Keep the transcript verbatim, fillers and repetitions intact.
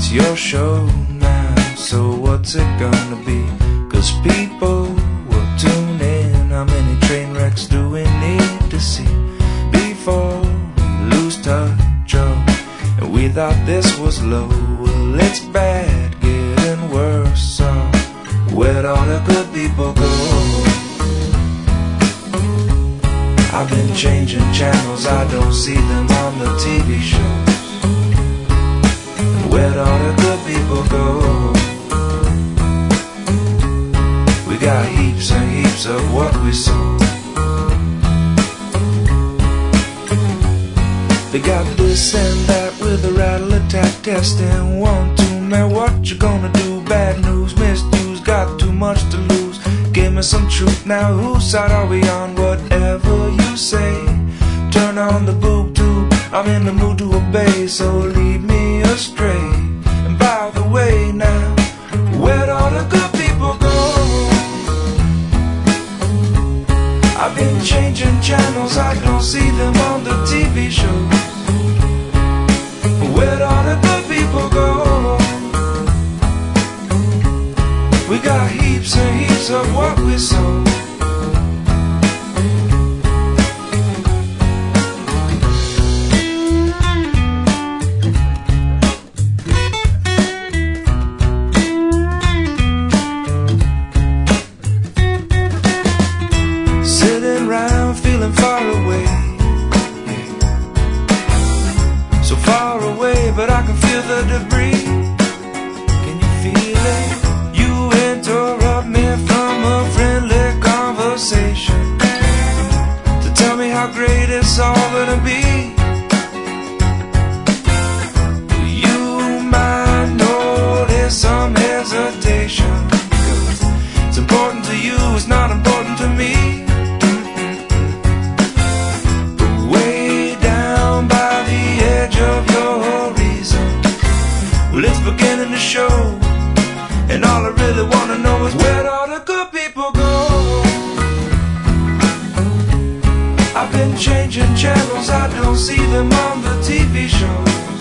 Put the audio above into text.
it's your show now, so what's it gonna be? Cause people will tune in. How many train wrecks do we need to see before we lose touch? Oh, and we thought this was low. Well, it's bad, getting worse. So where'd all the good people go? I've been changing channels, I don't see them on the T V shows. Where'd all the good people go? We got heaps and heaps of what we sow. They got this and that with a rattle attack testing. One, two, man, what you gonna do? Bad news, misuse, got too much to lose. Give me some truth now, whose side are we on? Whatever you say, turn on the boob tube. I'm in the mood to obey, so lead me astray. And by the way now, where'd all the good people go? I've been changing channels, I don't see them on the T V shows. Where'd all the good people go? We got heaps and heaps of what we sow. Sitting around feeling far away, so far away, but I can feel the debris. Can you feel it? You interrupt me from a friendly conversation to tell me how great it's all gonna be. You might notice some hesitation. It's important to you, it's not important to me. Well, it's beginning to show, and all I really wanna know is where'd all the good people go? I've been changing channels, I don't see them on the T V shows.